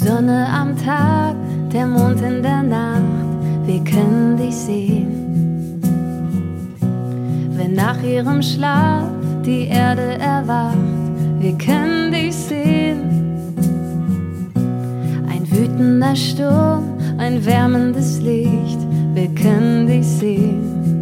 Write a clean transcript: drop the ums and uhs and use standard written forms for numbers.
Sonne am Tag, der Mond in der Nacht, wir können dich sehen. Wenn nach ihrem Schlaf die Erde erwacht, wir können dich sehen. Ein wütender Sturm, ein wärmendes Licht, wir können dich sehen.